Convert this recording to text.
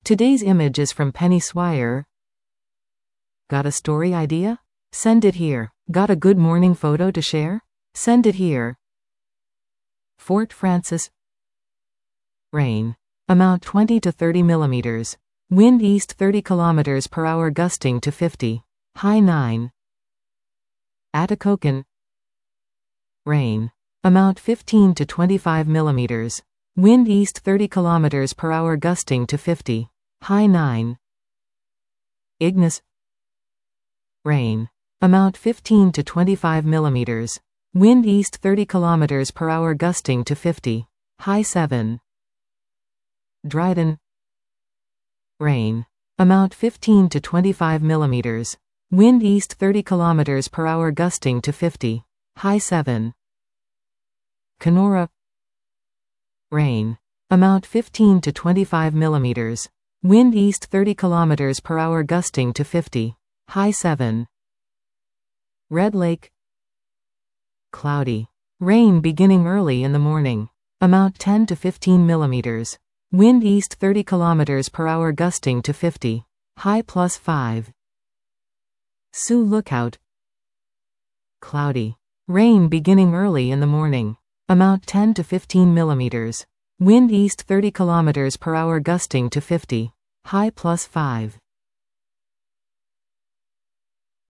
Today's image is from Penny Swire. Got a story idea? Send it here. Got a good morning photo to share? Send it here. Fort Frances. Rain. Amount 20 to 30 millimeters. Wind east 30 kilometers per hour gusting to 50. High 9. Atikokan. Rain. Amount 15 to 25 millimeters. Wind east 30 kilometers per hour gusting to 50. High 9. Ignis. Rain. Amount 15 to 25 millimeters. Wind east 30 kilometers per hour gusting to 50. High 7. Dryden. Rain. Amount 15 to 25 millimeters. Wind east 30 kilometers per hour gusting to 50. High 7. Kenora. Rain. Amount 15 to 25 millimeters. Wind east 30 kilometers per hour gusting to 50. High 7. Red Lake. Cloudy. Rain beginning early in the morning. Amount 10 to 15 millimeters. Wind east 30 kilometers per hour gusting to 50. High +5. Sioux Lookout. Cloudy. Rain beginning early in the morning. Amount 10 to 15 millimeters. Wind east 30 kilometers per hour gusting to 50. High +5.